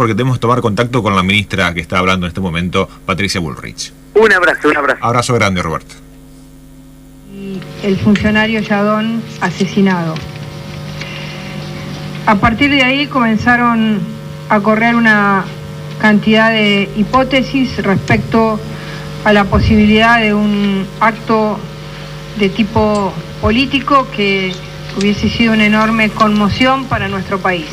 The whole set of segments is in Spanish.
porque tenemos que tomar contacto con la ministra que está hablando en este momento, Patricia Bullrich. Un abrazo, un abrazo. Abrazo grande, Roberto. El funcionario Yadón asesinado. A partir de ahí comenzaron a correr una cantidad de hipótesis respecto a la posibilidad de un acto de tipo político que hubiese sido una enorme conmoción para nuestro país.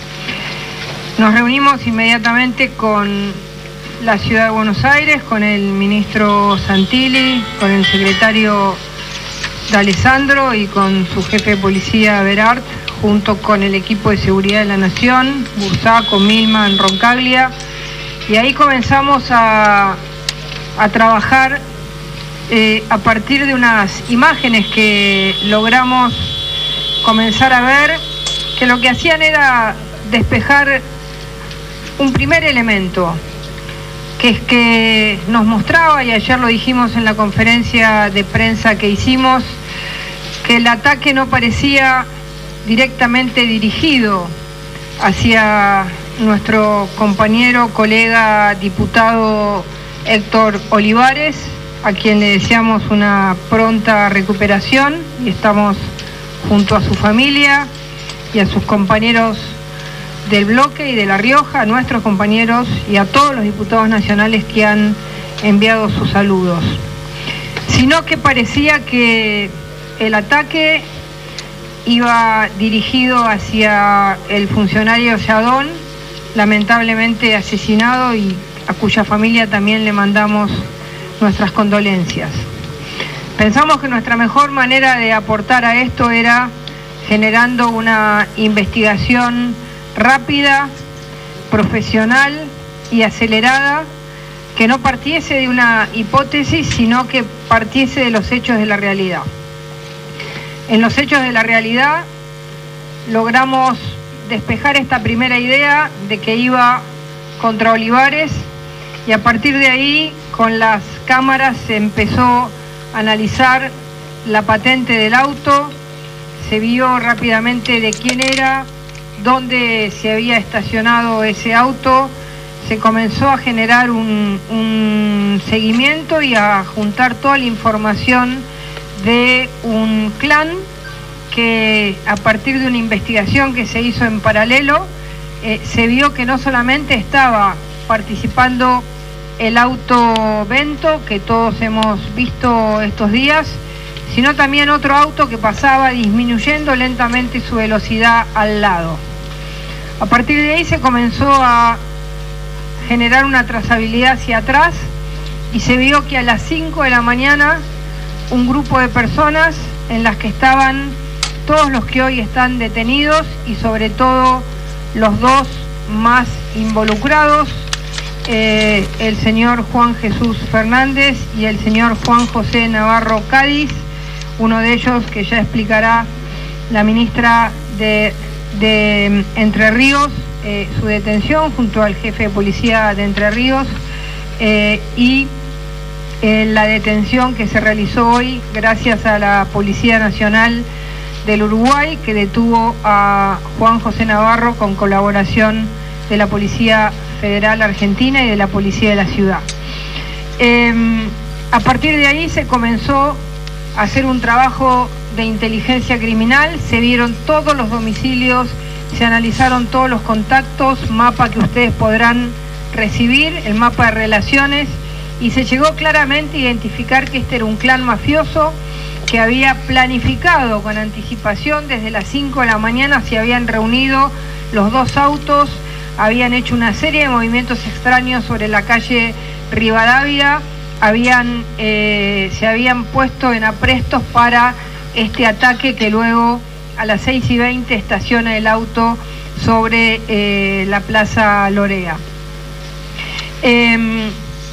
Nos reunimos inmediatamente con la Ciudad de Buenos Aires, con el ministro Santilli, con el secretario D'Alessandro y con su jefe de policía Berart, junto con el equipo de seguridad de la Nación, Bursaco, Milman, Roncaglia, y ahí comenzamos a trabajar a partir de unas imágenes que logramos comenzar a ver, que lo que hacían era despejar un primer elemento, que es que nos mostraba, y ayer lo dijimos en la conferencia de prensa que hicimos, que el ataque no parecía directamente dirigido hacia nuestro compañero, colega, diputado Héctor Olivares, a quien le deseamos una pronta recuperación y estamos junto a su familia y a sus compañeros del bloque y de La Rioja, a nuestros compañeros y a todos los diputados nacionales que han enviado sus saludos, sino que parecía que el ataque iba dirigido hacia el funcionario Yadón, lamentablemente asesinado, y a cuya familia también le mandamos nuestras condolencias. Pensamos que nuestra mejor manera de aportar a esto era generando una investigación rápida, profesional y acelerada, que no partiese de una hipótesis, sino que partiese de los hechos de la realidad. En los hechos de la realidad logramos despejar esta primera idea de que iba contra Olivares, y a partir de ahí con las cámaras se empezó a analizar la patente del auto, se vio rápidamente de quién era, dónde se había estacionado ese auto, se comenzó a generar un seguimiento y a juntar toda la información de un clan que, a partir de una investigación que se hizo en paralelo, se vio que no solamente estaba participando el auto Vento, que todos hemos visto estos días, sino también otro auto que pasaba disminuyendo lentamente su velocidad al lado. A partir de ahí se comenzó a generar una trazabilidad hacia atrás y se vio que a las 5 de la mañana un grupo de personas, en las que estaban todos los que hoy están detenidos y sobre todo los dos más involucrados, el señor Juan Jesús Fernández y el señor Juan José Navarro Cádiz, uno de ellos que ya explicará la ministra de Entre Ríos, su detención junto al jefe de policía de Entre Ríos, y la detención que se realizó hoy gracias a la Policía Nacional del Uruguay, que detuvo a Juan José Navarro con colaboración de la Policía Federal Argentina y de la Policía de la Ciudad. A partir de ahí se comenzó a hacer un trabajo de inteligencia criminal, se vieron todos los domicilios, se analizaron todos los contactos, mapa que ustedes podrán recibir, el mapa de relaciones, y se llegó claramente a identificar que este era un clan mafioso que había planificado con anticipación. Desde las 5 de la mañana se habían reunido los dos autos, habían hecho una serie de movimientos extraños sobre la calle Rivadavia, se habían puesto en aprestos para este ataque, que luego a las 6:20 estaciona el auto sobre la Plaza Lorea. En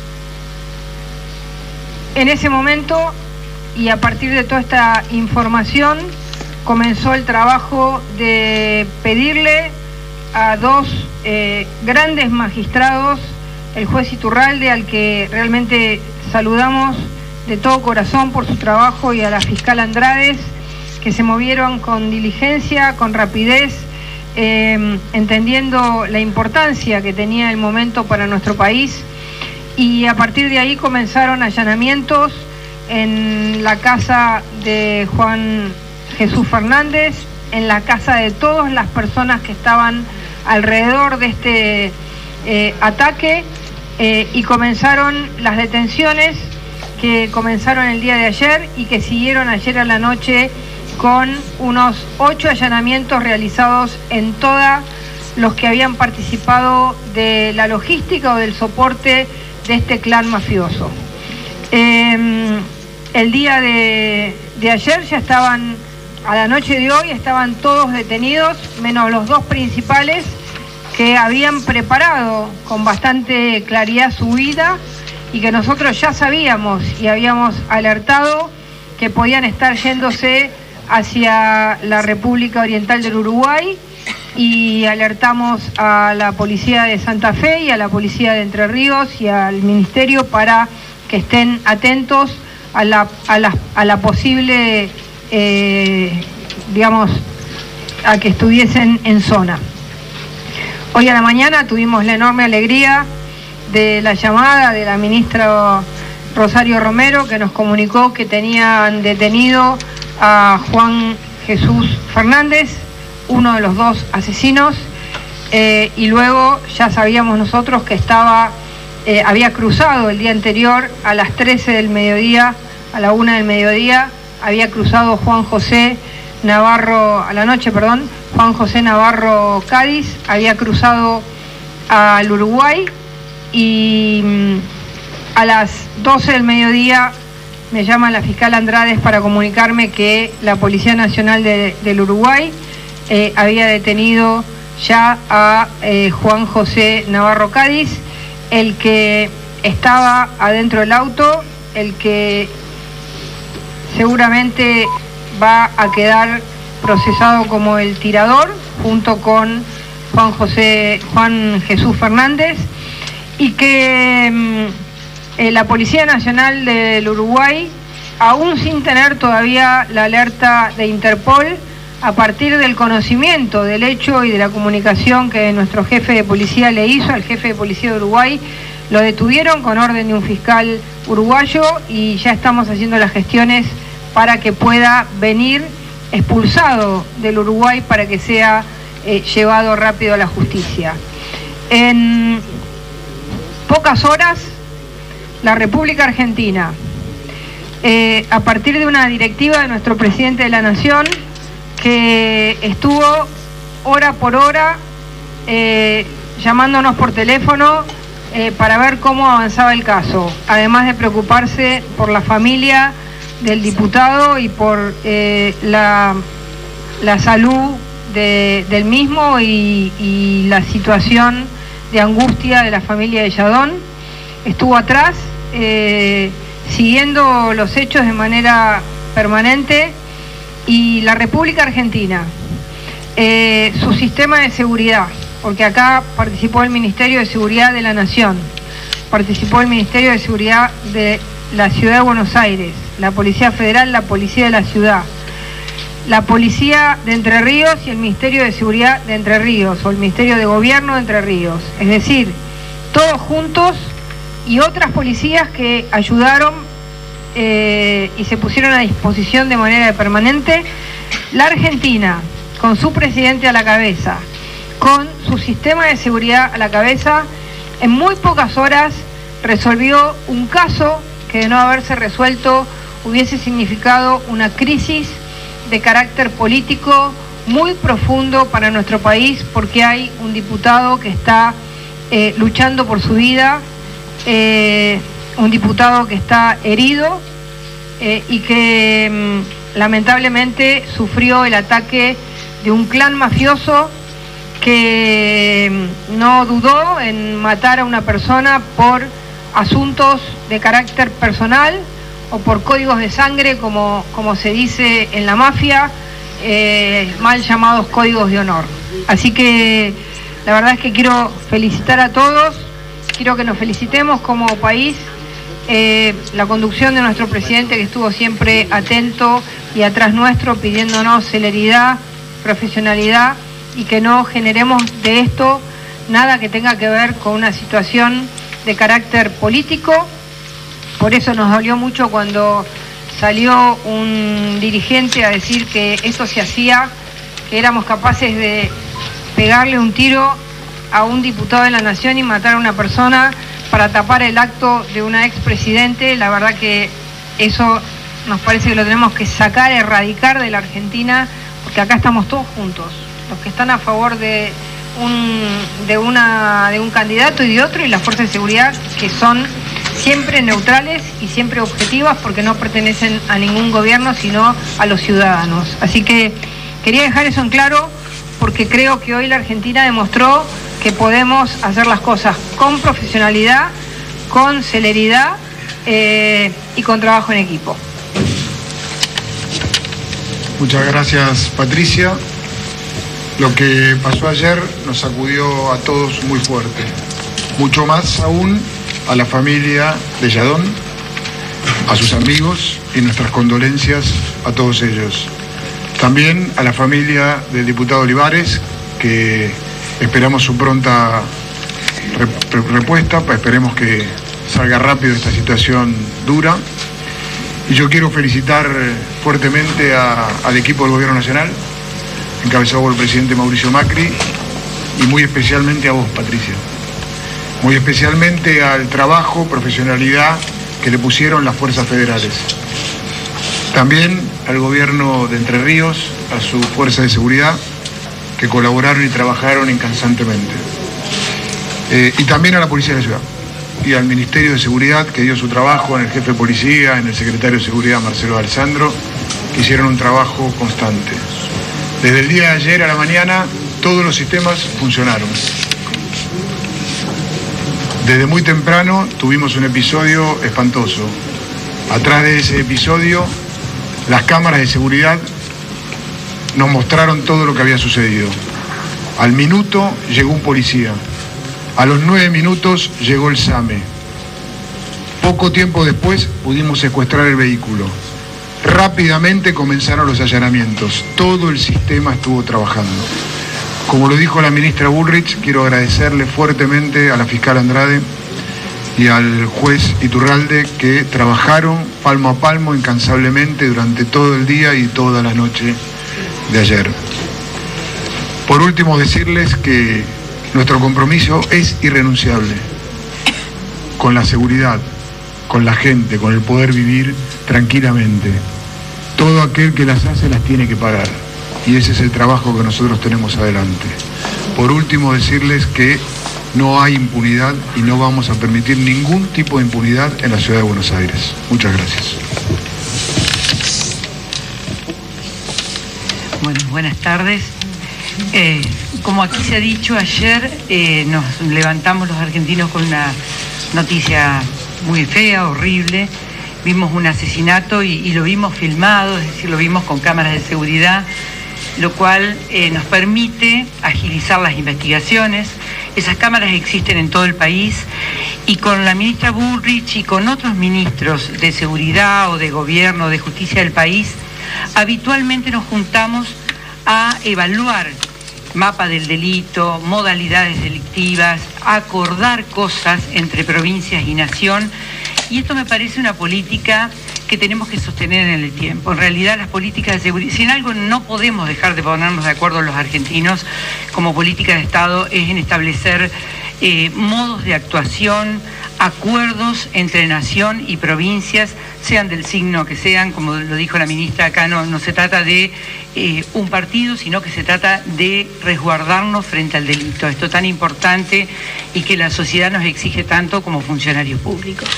ese momento, y a partir de toda esta información, comenzó el trabajo de pedirle a dos grandes magistrados, el juez Iturralde, al que realmente saludamos de todo corazón por su trabajo, y a la fiscal Andrades, que se movieron con diligencia, con rapidez, entendiendo la importancia que tenía el momento para nuestro país, y a partir de ahí comenzaron allanamientos en la casa de Juan Jesús Fernández, en la casa de todas las personas que estaban alrededor de este ataque, y comenzaron las detenciones que comenzaron el día de ayer y que siguieron ayer a la noche con unos 8 allanamientos realizados en todos los que habían participado de la logística o del soporte de este clan mafioso. El día de ayer ya estaban, a la noche de hoy estaban todos detenidos, menos los 2 principales que habían preparado con bastante claridad su huida y que nosotros ya sabíamos y habíamos alertado que podían estar yéndose hacia la República Oriental del Uruguay, y alertamos a la Policía de Santa Fe y a la Policía de Entre Ríos y al Ministerio para que estén atentos a la posible, digamos, a que estuviesen en zona. Hoy a la mañana tuvimos la enorme alegría de la llamada de la ministra Rosario Romero, que nos comunicó que tenían detenido a Juan Jesús Fernández, uno de los 2 asesinos, y luego ya sabíamos nosotros que había cruzado el día anterior a las 13 del mediodía, a la 1 del mediodía, había cruzado Juan José Navarro, a la noche, perdón, Juan José Navarro Cádiz, había cruzado al Uruguay, y a las 12 del mediodía me llama la fiscal Andrades para comunicarme que la Policía Nacional del Uruguay había detenido ya a Juan José Navarro Cádiz, el que estaba adentro del auto, el que seguramente va a quedar procesado como el tirador, junto con Juan Jesús Fernández, y que la Policía Nacional del Uruguay, aún sin tener todavía la alerta de Interpol, a partir del conocimiento del hecho y de la comunicación que nuestro jefe de policía le hizo al jefe de policía de Uruguay, lo detuvieron con orden de un fiscal uruguayo, y ya estamos haciendo las gestiones para que pueda venir expulsado del Uruguay para que sea llevado rápido a la justicia. En pocas horas, la República Argentina, a partir de una directiva de nuestro presidente de la Nación, que estuvo hora por hora llamándonos por teléfono para ver cómo avanzaba el caso, además de preocuparse por la familia del diputado y por la salud del mismo y la situación de angustia de la familia de Yadón. Estuvo atrás siguiendo los hechos de manera permanente, y la República Argentina, su sistema de seguridad, porque acá participó el Ministerio de Seguridad de la Nación, participó el Ministerio de Seguridad de la Ciudad de Buenos Aires, la Policía Federal, la Policía de la Ciudad, la Policía de Entre Ríos y el Ministerio de Seguridad de Entre Ríos, o el Ministerio de Gobierno de Entre Ríos, es decir, todos juntos, y otras policías que ayudaron y se pusieron a disposición de manera permanente. La Argentina, con su presidente a la cabeza, con su sistema de seguridad a la cabeza, en muy pocas horas resolvió un caso que, de no haberse resuelto, hubiese significado una crisis de carácter político muy profundo para nuestro país, porque hay un diputado que está luchando por su vida, un diputado que está herido y que lamentablemente sufrió el ataque de un clan mafioso que no dudó en matar a una persona por asuntos de carácter personal o por códigos de sangre, como se dice en la mafia, mal llamados códigos de honor. Así que la verdad es que quiero felicitar a todos, quiero que nos felicitemos como país, la conducción de nuestro presidente, que estuvo siempre atento y atrás nuestro, pidiéndonos celeridad, profesionalidad y que no generemos de esto nada que tenga que ver con una situación de carácter político. Por eso nos dolió mucho cuando salió un dirigente a decir que esto se hacía, que éramos capaces de pegarle un tiro a un diputado de la Nación y matar a una persona para tapar el acto de una expresidente. La verdad que eso nos parece que lo tenemos que sacar, erradicar de la Argentina, porque acá estamos todos juntos, los que están a favor de un candidato y de otro, y las fuerzas de seguridad, que son siempre neutrales y siempre objetivas, porque no pertenecen a ningún gobierno, sino a los ciudadanos. Así que quería dejar eso en claro, porque creo que hoy la Argentina demostró que podemos hacer las cosas con profesionalidad, con celeridad y con trabajo en equipo. Muchas gracias, Patricia. Lo que pasó ayer nos sacudió a todos muy fuerte, mucho más aún a la familia de Yadón, a sus amigos, y nuestras condolencias a todos ellos. También a la familia del diputado Olivares, que esperamos su pronta respuesta, esperemos que salga rápido esta situación dura. Y yo quiero felicitar fuertemente al equipo del Gobierno Nacional, encabezado por el presidente Mauricio Macri, y muy especialmente a vos, Patricia. Muy especialmente al trabajo, profesionalidad que le pusieron las fuerzas federales. También al gobierno de Entre Ríos, a sus fuerzas de seguridad, que colaboraron y trabajaron incansantemente. Y también a la Policía de la Ciudad y al Ministerio de Seguridad, que dio su trabajo, en el jefe de policía, en el secretario de Seguridad, Marcelo Alessandro, que hicieron un trabajo constante. Desde el día de ayer a la mañana, todos los sistemas funcionaron. Desde muy temprano tuvimos un episodio espantoso. Atrás de ese episodio, las cámaras de seguridad nos mostraron todo lo que había sucedido. Al minuto llegó un policía. A los 9 minutos llegó el SAME. Poco tiempo después pudimos secuestrar el vehículo. Rápidamente comenzaron los allanamientos. Todo el sistema estuvo trabajando. Como lo dijo la ministra Bullrich, quiero agradecerle fuertemente a la fiscal Andrade y al juez Iturralde, que trabajaron palmo a palmo incansablemente durante todo el día y toda la noche de ayer. Por último, decirles que nuestro compromiso es irrenunciable con la seguridad, con la gente, con el poder vivir tranquilamente. Todo aquel que las hace las tiene que pagar, y ese es el trabajo que nosotros tenemos adelante. Por último, decirles que no hay impunidad y no vamos a permitir ningún tipo de impunidad en la ciudad de Buenos Aires. Muchas gracias. Bueno, buenas tardes. Como aquí se ha dicho, ayer nos levantamos los argentinos con una noticia muy fea, horrible. Vimos un asesinato y lo vimos filmado, es decir, lo vimos con cámaras de seguridad, lo cual nos permite agilizar las investigaciones. Esas cámaras existen en todo el país, y con la ministra Bullrich y con otros ministros de seguridad o de gobierno, de justicia del país, habitualmente nos juntamos a evaluar mapa del delito, modalidades delictivas, acordar cosas entre provincias y nación, y esto me parece una política que tenemos que sostener en el tiempo. En realidad, las políticas de seguridad, si en algo no podemos dejar de ponernos de acuerdo los argentinos como política de Estado, es en establecer modos de actuación, acuerdos entre nación y provincias, sean del signo que sean. Como lo dijo la ministra, acá no se trata de un partido, sino que se trata de resguardarnos frente al delito. Esto tan importante y que la sociedad nos exige tanto como funcionarios públicos.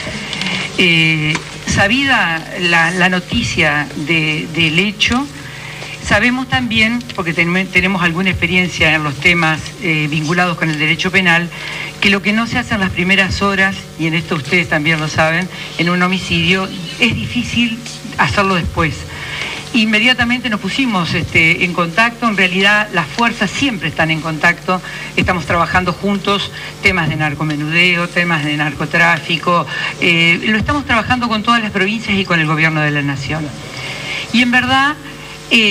Sabida la noticia del hecho, sabemos también, porque tenemos alguna experiencia en los temas vinculados con el derecho penal, que lo que no se hace en las primeras horas, y en esto ustedes también lo saben, en un homicidio, es difícil hacerlo después. Inmediatamente nos pusimos en contacto. En realidad las fuerzas siempre están en contacto, estamos trabajando juntos temas de narcomenudeo, temas de narcotráfico, lo estamos trabajando con todas las provincias y con el gobierno de la nación. Y en verdad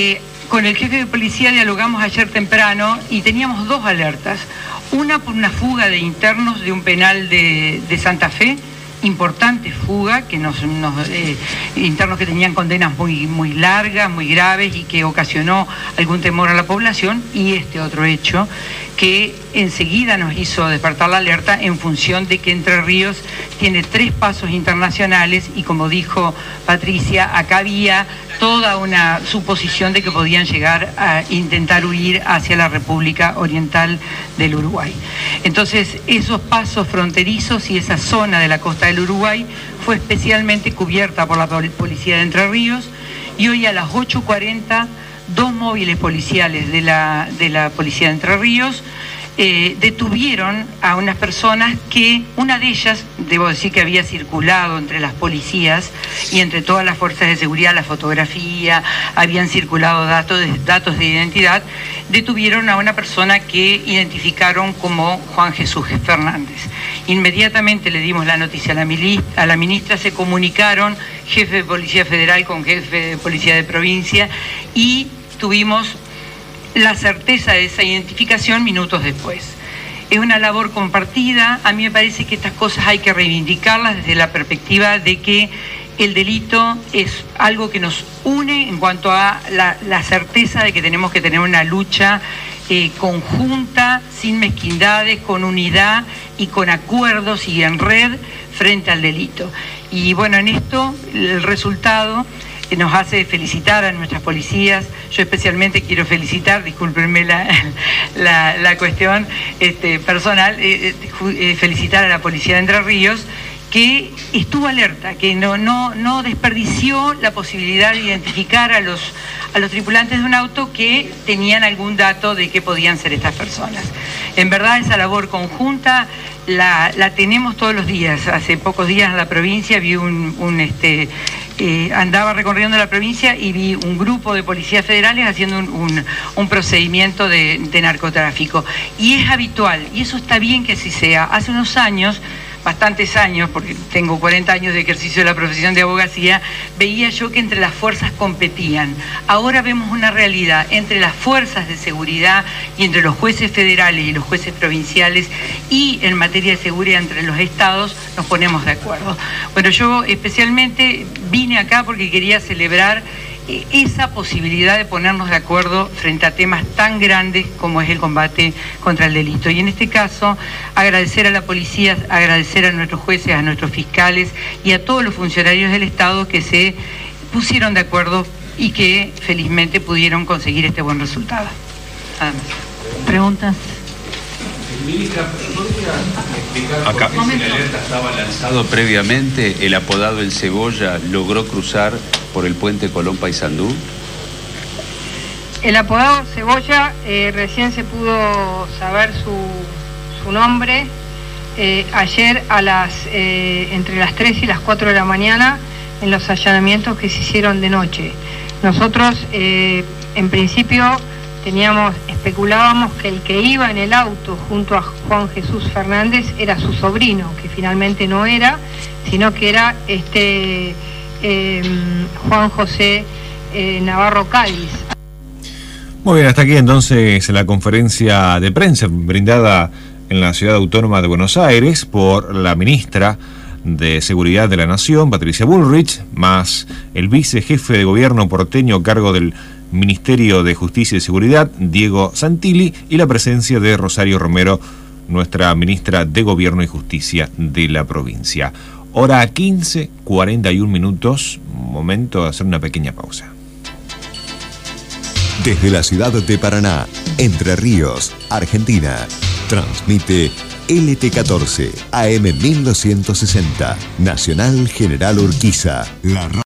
con el jefe de policía dialogamos ayer temprano y teníamos dos alertas. Una por una fuga de internos de un penal de Santa Fe, importante fuga, que internos que tenían condenas muy largas, muy graves y que ocasionó algún temor a la población, y este otro hecho que enseguida nos hizo despertar la alerta en función de que Entre Ríos tiene 3 pasos internacionales y, como dijo Patricia, acá había toda una suposición de que podían llegar a intentar huir hacia la República Oriental del Uruguay. Entonces, esos pasos fronterizos y esa zona de la costa del Uruguay fue especialmente cubierta por la Policía de Entre Ríos, y hoy a las 8:40 2 móviles policiales de la Policía de Entre Ríos detuvieron a unas personas que, una de ellas, debo decir que había circulado entre las policías y entre todas las fuerzas de seguridad, la fotografía, habían circulado datos de identidad, detuvieron a una persona que identificaron como Juan Jesús Fernández. Inmediatamente le dimos la noticia a la ministra, se comunicaron jefe de Policía Federal con jefe de Policía de Provincia y tuvimos la certeza de esa identificación minutos después. Es una labor compartida. A mí me parece que estas cosas hay que reivindicarlas desde la perspectiva de que el delito es algo que nos une en cuanto a la certeza de que tenemos que tener una lucha conjunta, sin mezquindades, con unidad y con acuerdos y en red frente al delito. Y bueno, en esto el resultado nos hace felicitar a nuestras policías. Yo especialmente quiero felicitar, discúlpenme la cuestión personal, felicitar a la Policía de Entre Ríos, que estuvo alerta, que no desperdició la posibilidad de identificar a los tripulantes de un auto que tenían algún dato de que podían ser estas personas. En verdad, esa labor conjunta la tenemos todos los días. Hace pocos días en la provincia vi andaba recorriendo la provincia y vi un grupo de policías federales haciendo un procedimiento de narcotráfico. Y es habitual, y eso está bien que así sea. Hace unos años, bastantes años, porque tengo 40 años de ejercicio de la profesión de abogacía, veía yo que entre las fuerzas competían. Ahora vemos una realidad entre las fuerzas de seguridad y entre los jueces federales y los jueces provinciales, y en materia de seguridad entre los estados nos ponemos de acuerdo. Bueno, yo especialmente vine acá porque quería celebrar esa posibilidad de ponernos de acuerdo frente a temas tan grandes como es el combate contra el delito. Y en este caso, agradecer a la policía, agradecer a nuestros jueces, a nuestros fiscales y a todos los funcionarios del Estado que se pusieron de acuerdo y que felizmente pudieron conseguir este buen resultado. Nada más. ¿Preguntas? Ministra, ¿podría explicar por qué si la alerta estaba lanzado previamente, el apodado El Cebolla logró cruzar por el puente Colón Paysandú? El apodado Cebolla recién se pudo saber su nombre ayer entre las 3 y las 4 de la mañana en los allanamientos que se hicieron de noche. Nosotros en principio especulábamos que el que iba en el auto junto a Juan Jesús Fernández era su sobrino, que finalmente no era, sino que era Juan José Navarro Cádiz. Muy bien, hasta aquí entonces la conferencia de prensa brindada en la Ciudad Autónoma de Buenos Aires por la ministra de Seguridad de la Nación, Patricia Bullrich, más el vicejefe de gobierno porteño a cargo del Ministerio de Justicia y Seguridad, Diego Santilli, y la presencia de Rosario Romero, nuestra ministra de Gobierno y Justicia de la provincia. Hora 15:41, momento de hacer una pequeña pausa. Desde la ciudad de Paraná, Entre Ríos, Argentina, transmite LT14 AM 1260, Nacional General Urquiza, la